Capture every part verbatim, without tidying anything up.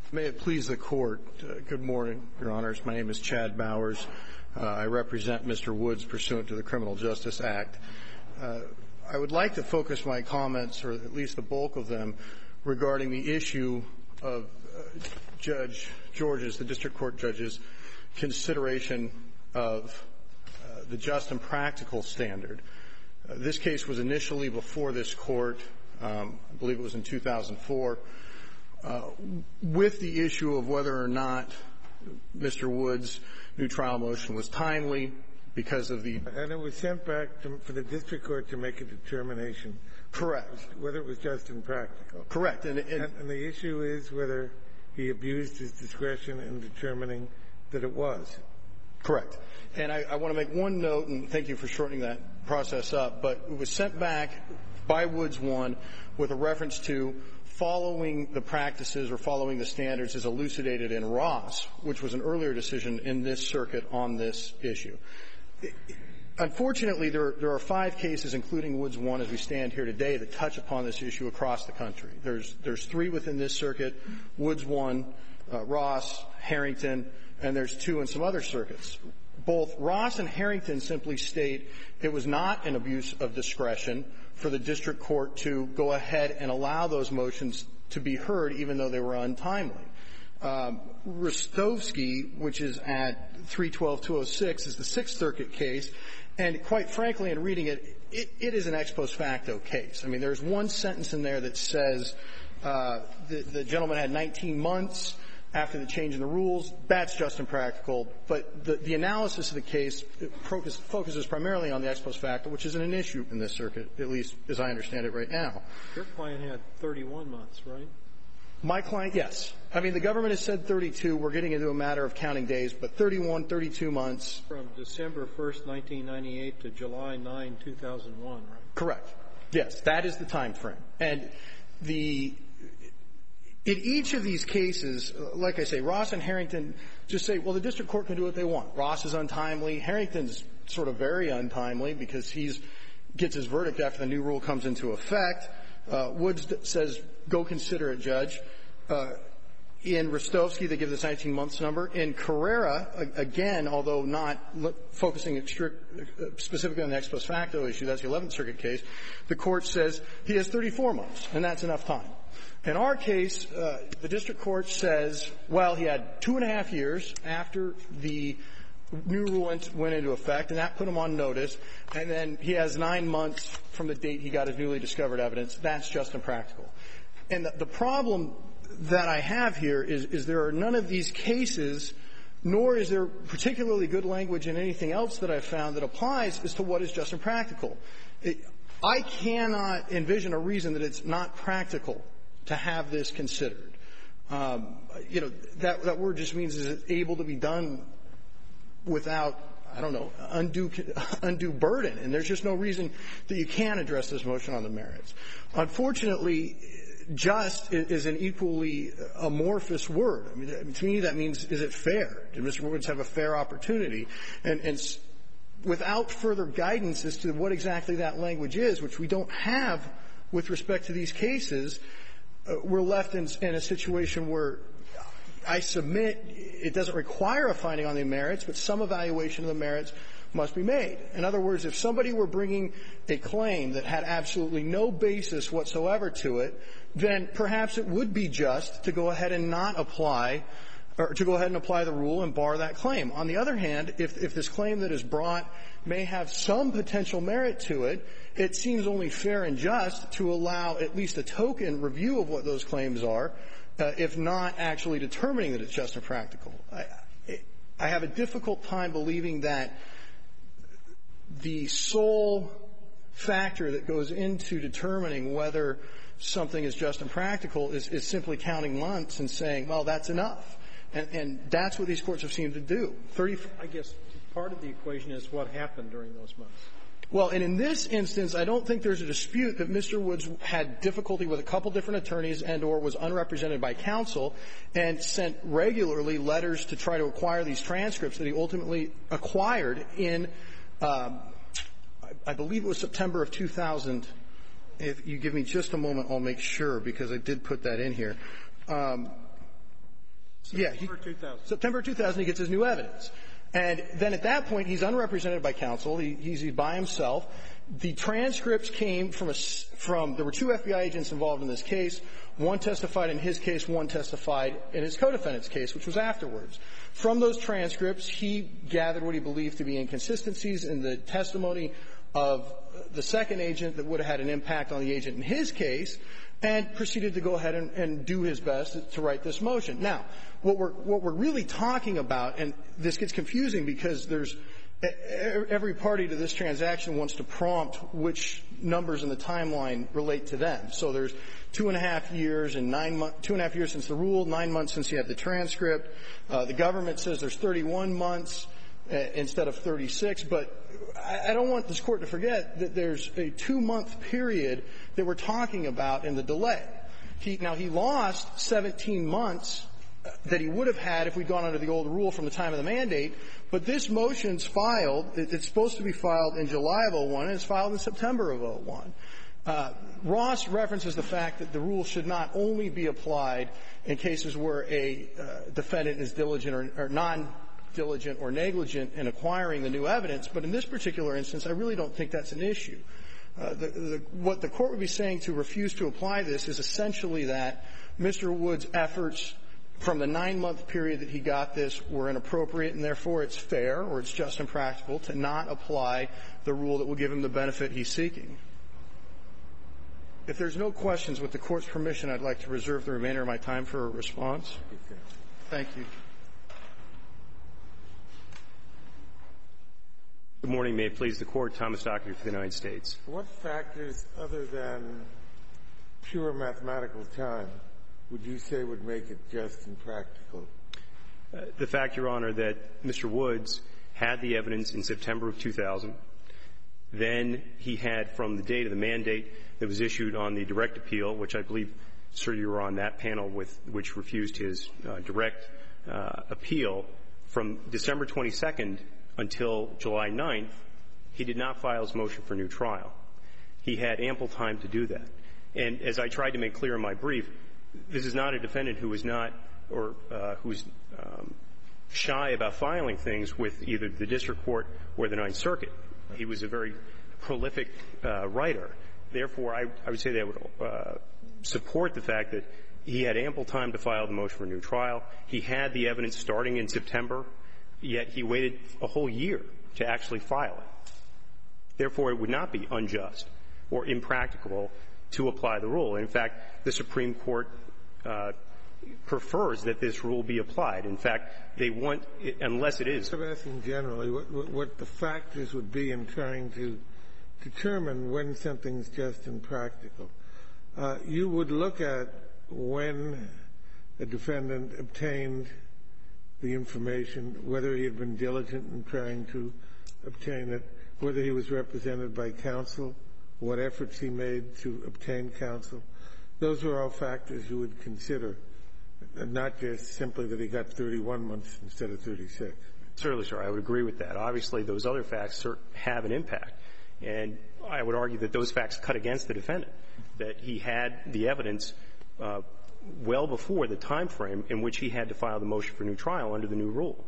May it please the Court. Uh, good morning, Your Honors. My name is Chad Bowers. Uh, I represent Mister Woods pursuant to the Criminal Justice Act. Uh, I would like to focus my comments, or at least the bulk of them, regarding the issue of uh, Judge George's, the district court judge's, consideration of uh, the just and practical standard. Uh, this case was initially before this court. Um, I believe it was in two thousand four. Uh, with the issue of whether or not Mister Woods' new trial motion was timely because of the... And it was sent back to, for the district court to make a determination. Correct. Whether it was just and practical. Correct. And, and, and, and the issue is whether he abused his discretion in determining that it was. Correct. And I, I want to make one note, and thank you for shortening that process up, but it was sent back by Woods one with a reference to following the practices or following the standards as elucidated in Ross, which was an earlier decision in this circuit on this issue. Unfortunately, there, there are five cases, including Woods one, as we stand here today, that touch upon this issue across the country. There's, there's three within this circuit, Woods one, uh, Ross, Harrington, and there's two in some other circuits. Both Ross and Harrington simply state it was not an abuse of discretion for the district court to go ahead and allow those motions to be heard, even though they were untimely. Um, Rostovsky, which is at three twelve two oh six, is the Sixth Circuit case, and quite frankly, in reading it, it, it is an ex post facto case. I mean, there's one sentence in there that says uh, the, the gentleman had nineteen months after the change in the rules. That's just impractical. But the, the analysis of the case focus, focuses primarily on the ex post facto, which isn't an issue in this circuit, at least as I understand it right now. Your client had thirty-one months, right? My client, yes. I mean, the government has said thirty-two. We're getting into a matter of counting days, but thirty-one, thirty-two months. From December first, nineteen ninety-eight to July ninth, two thousand one, right? Correct. Yes, that is the time frame. And the in each of these cases, like I say, Ross and Harrington just say, well, the district court can do what they want. Ross is untimely. Harrington's sort of very untimely because he's gets his verdict after the new rule comes into effect. Uh, Woods says, go consider it, Judge. Uh, in Rostovsky, they give this nineteen months number. In Carrera, again, although not focusing specifically on the ex post facto issue, that's the Eleventh Circuit case, the court says he has thirty-four months, and that's enough time. In our case, uh, the district court says, well, he had two and a half years after the new rule went, went into effect, and that put him on notice, and then he has nine months from the date he got his newly discovered evidence. That's just impractical. And the, the problem that I have here is, is there are none of these cases, nor is there particularly good language in anything else that I've found that applies as to what is just impractical. It, I cannot envision a reason that it's not practical to have this considered. Um, you know, that, that word just means is it able to be done without, I don't know, undue, undue burden. And there's just no reason that you can't address this motion on the merits. Unfortunately, just is an equally amorphous word. I mean, to me, that means, is it fair? Did Mister Woods have a fair opportunity? And, and without further guidance as to what exactly that language is, which we don't have with respect to these cases, uh, we're left in, in a situation where I submit it doesn't require a finding on the merits, but some evaluation of the merits must be made. In other words, if somebody were bringing a claim that had absolutely no basis whatsoever to it, then perhaps it would be just to go ahead and not apply, or to go ahead and apply the rule and bar that claim. On the other hand, if, if this claim that is brought may have some potential merit to it, it seems only fair and just to allow at least a token review of what those claims are, uh, if not actually determining that it's just impractical. I, I have a difficult time believing that the sole factor that goes into determining whether something is just impractical is, is simply counting months and saying, well, that's enough. And, and that's what these courts have seemed to do. thirty I guess part of the equation is what happened during those months. Well, and in this instance, I don't think there's a dispute that Mister Woods had difficulty with a couple different attorneys and or was unrepresented by counsel and sent regularly letters to try to acquire these transcripts that he ultimately acquired in, um, I, I believe it was September of two thousand. If you give me just a moment, I'll make sure, because I did put that in here. Um, Yeah. He, September two thousand. September two thousand, he gets his new evidence. And then at that point, he's unrepresented by counsel. He, he's by himself. The transcripts came from a, from, there were two F B I agents involved in this case. One testified in his case, one testified in his co-defendant's case, which was afterwards. From those transcripts, he gathered what he believed to be inconsistencies in the testimony of the second agent that would have had an impact on the agent in his case, and proceeded to go ahead and, and do his best to, to write this motion. Now, what we're, what we're really talking about, and this gets confusing because there's every party to this transaction wants to prompt which numbers in the timeline relate to them. So there's two and a half years and nine months, two and a half years since the rule, nine months since you had the transcript. Uh, the government says there's thirty-one months uh, instead of thirty-six, but I, I don't want this court to forget that there's a two-month period that we're talking about in the delay. He, now, he lost seventeen months that he would have had if we'd gone under the old rule from the time of the mandate, but this motion's filed, it's supposed to be filed in July of oh one, and it's filed in September of oh one. Uh, Ross references the fact that the rule should not only be applied in cases where a uh, defendant is diligent or, or non-diligent or negligent in acquiring the new evidence, but in this particular instance, I really don't think that's an issue. Uh, the, the, what the court would be saying to refuse to apply this is essentially that Mister Wood's efforts from the nine-month period that he got this were inappropriate, and therefore it's fair or it's just and practical to not apply the rule that will give him the benefit he's seeking. If there's no questions, with the Court's permission, I'd like to reserve the remainder of my time for a response. Thank you. Good morning. May it please the Court. Thomas Doherty for the United States. What factors other than pure mathematical time would you say would make it just and practical? Uh, the fact, Your Honor, that Mister Woods had the evidence in September of two thousand. Then he had, from the date of the mandate that was issued on the direct appeal, which I believe, sir, you were on that panel with which refused his uh, direct uh, appeal, from December twenty-second until July ninth, he did not file his motion for new trial. He had ample time to do that. And as I tried to make clear in my brief, this is not a defendant who is not or uh, who's um, shy about filing things with either the district court or the Ninth Circuit. He was a very prolific uh, writer. Therefore, I, I would say that would uh, support the fact that he had ample time to file the motion for new trial. He had the evidence starting in September, yet he waited a whole year to actually file it. Therefore, it would not be unjust or impracticable to apply the rule. In fact, the Supreme Court uh, prefers that this rule be applied. In fact, they want, it, unless it is. I'm asking generally what, what, what the factors would be in trying to determine when something's just and practical. Uh, you would look at when a defendant obtained the information, whether he had been diligent in trying to obtain it, whether he was represented by counsel, what efforts he made to obtain counsel. Those are all factors you would consider, and not just simply that he got thirty-one months instead of thirty-six. Certainly, sir. I would agree with that. Obviously, those other facts have an impact. And I would argue that those facts cut against the defendant, that he had the evidence uh, well before the time frame in which he had to file the motion for new trial under the new rule.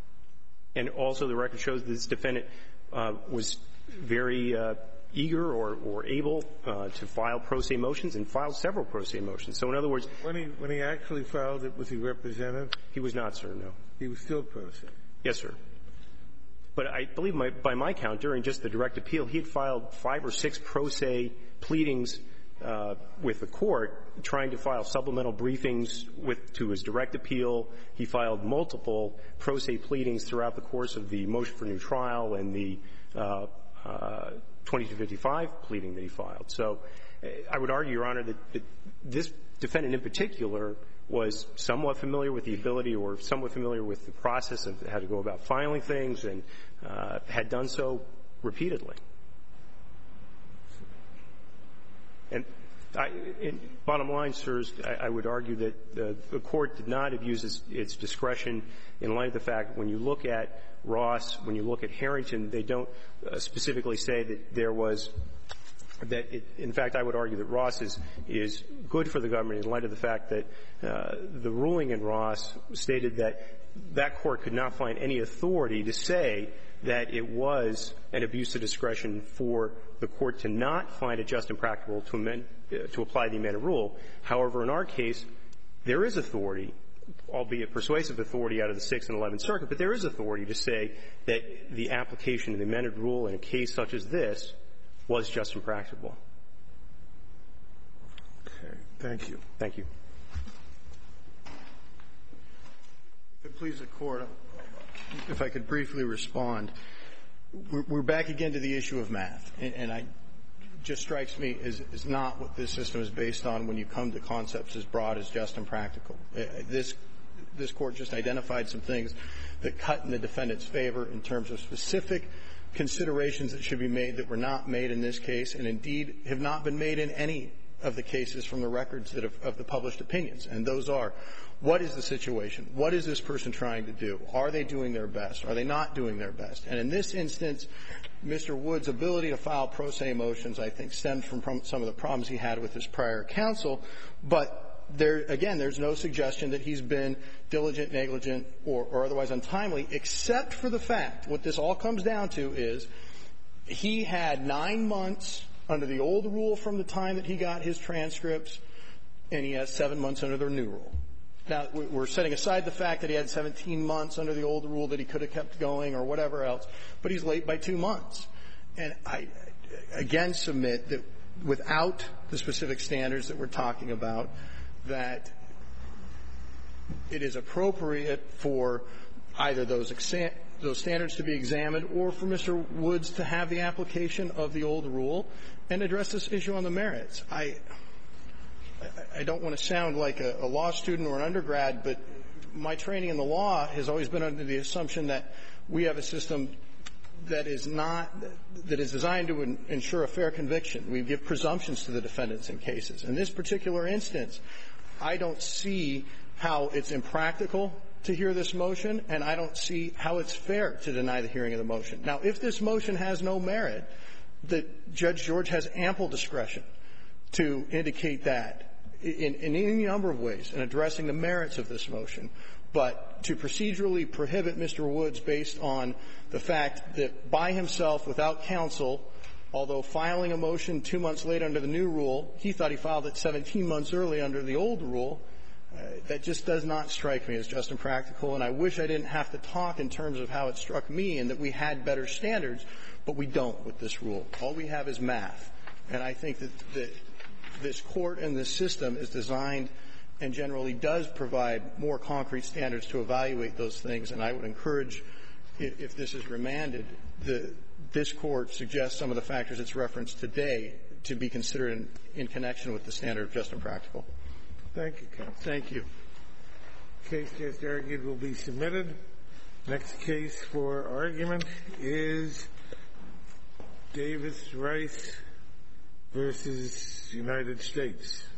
And also the record shows that this defendant uh, was very uh, eager or, or able uh, to file pro se motions and filed several pro se motions. So in other words, when he when he actually filed it, was he represented? He was not, sir, no. He was still pro se? Yes, sir. But I believe my, by my count, during just the direct appeal, he had filed five or six pro se pleadings uh, with the court, trying to file supplemental briefings with to his direct appeal. He filed multiple pro se pleadings throughout the course of the motion for new trial and the uh, uh, twenty-two fifty-five pleading that he filed. So I would argue, Your Honor, that, that this defendant in particular was somewhat familiar with the ability or somewhat familiar with the process of how to go about filing things and uh, had done so repeatedly. And I, in bottom line, sirs, I, I would argue that the, the court did not abuse its, its discretion in light of the fact when you look at Ross, when you look at Harrington, they don't uh, specifically say that there was that it, in fact, I would argue that Ross is, is good for the government in light of the fact that uh, the ruling in Ross stated that that court could not find any authority to say that it was an abuse of discretion for the court to not find it just and practical to amend, uh, to apply the amended rule. However, in our case, there is authority, albeit persuasive authority out of the Sixth and Eleventh Circuit, but there is authority to say that the application of the amended rule in a case such as this was just and practical. Okay. Thank you. Thank you. If it please the Court, if I could briefly respond. We're, we're back again to the issue of math, and, and I just strikes me as, as not what this system is based on when you come to concepts as broad as just and practical. Uh, this this Court just identified some things that cut in the defendant's favor in terms of specific considerations that should be made that were not made in this case, and indeed have not been made in any of the cases from the records that have, of the published opinions. And those are, what is the situation? What is this person trying to do? Are they doing their best? Are they not doing their best? And in this instance, Mister Wood's ability to file pro se motions, I think, stemmed from some of the problems he had with his prior counsel. But there, again, there's no suggestion that he's been diligent, negligent, or, or otherwise untimely, except for the fact, what this all comes down to is he had nine months under the old rule from the time that he got his transcripts, and he has seven months under the new rule. Now, we're setting aside the fact that he had seventeen months under the old rule that he could have kept going or whatever else, but he's late by two months. And I, again, submit that without the specific standards that we're talking about, that it is appropriate for either those exam- those standards to be examined or for Mister Woods to have the application of the old rule and address this issue on the merits. I I don't want to sound like a, a law student or an undergrad, but my training in the law has always been under the assumption that we have a system that is not that is designed to ensure a fair conviction. We give presumptions to the defendants in cases. In this particular instance, I don't see how it's impractical to hear this motion, and I don't see how it's fair to deny the hearing of the motion. Now, if this motion has no merit, that Judge George has ample discretion to indicate that in, in any number of ways in addressing the merits of this motion. But to procedurally prohibit Mister Woods based on the fact that by himself, without counsel, although filing a motion two months late under the new rule, he thought he filed it seventeen months early under the old rule, uh, that just does not strike me as just and practical. And I wish I didn't have to talk in terms of how it struck me and that we had better standards, but we don't with this rule. All we have is math. And I think that, that this Court and this system is designed and generally does provide more concrete standards to evaluate those things. And I would encourage, if, if this is remanded, the, this Court suggests some of the factors it's referenced today to be considered in, in connection with the standard of just and practical. Thank you, counsel. Thank you. Case just argued will be submitted. Next case for argument is Davis Rice versus United States.